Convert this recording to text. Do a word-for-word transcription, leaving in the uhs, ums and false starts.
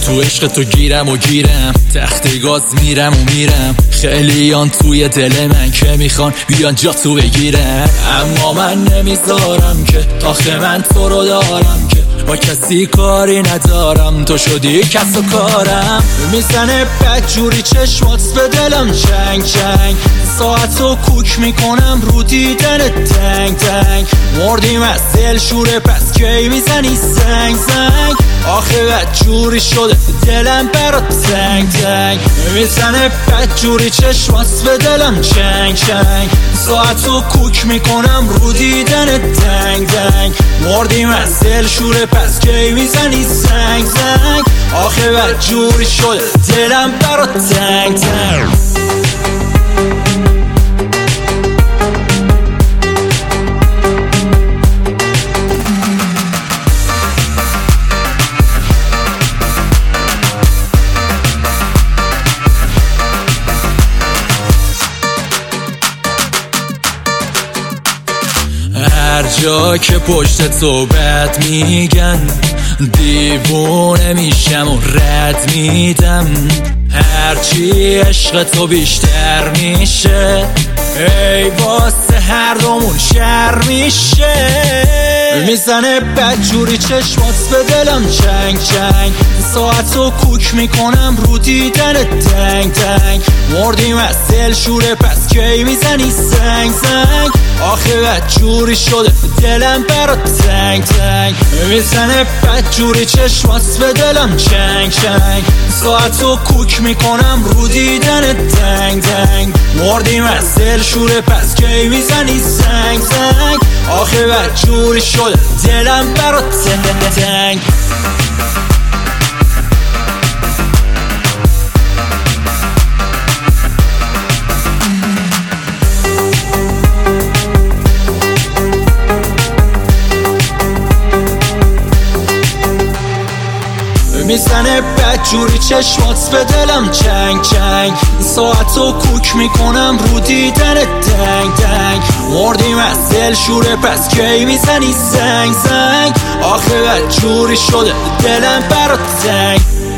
تو عشق تو گیرم و گیرم، تخت گاز میرم و میرم. خیلیان توی دل من که میخوان بیان جا تو بگیرم، اما من نمیذارم که آخه من تو رو دارم که با کسی کاری ندارم. تو شدی کس و کارم، میزنه بدجوری چشمات به دلم چنگ چنگ. ساعتو کوک میکنم رو دیدن تنگ تنگ. مردیم از دل شوره پس کی میزنی سنگ سنگ. آخه بدجوری شده دلم برات تنگ تنگ. میزنه بدجوری چشمات به دلم چنگ چنگ. ساعتو کوک میکنم رو دیدن تنگ تنگ. مردیم از دل شوره پس کی میزنی سنگ سنگ. آخه بدجوری شده دلم برات تنگ تنگ. هر جا که پشت تو بد میگن دیوونه میشم و رد میدم. هرچی عشق تو بیشتر میشه ای واسه هر دومون شر میشه. میزنه بدجوری چشمات به دلم چنگ چنگ. ساعتو کوک میکنم رو دیدن تنگ تنگ. مردیم از دل شوره پس کی میزنی سنگ سنگ. آخه بدجوری شده دلم برات تنگ تنگ. میزنه بدجوری چشمات به دلم چنگ چنگ. ساعتو کوک میکنم رو دیدن تنگ تنگ. مردیم از دل شوره پس کی میزنی سنگ سنگ. آخه بدجوری شده دلم برات تنگ تنگ. میزنه بدجوری چشمات به دلم چنگ چنگ. ساعتو کوک میکنم رو دیدن تنگ تنگ. مردیم از دل شوره پس کی میزنی سنگ سنگ. آخه بدجوری شده دلم برات تنگ.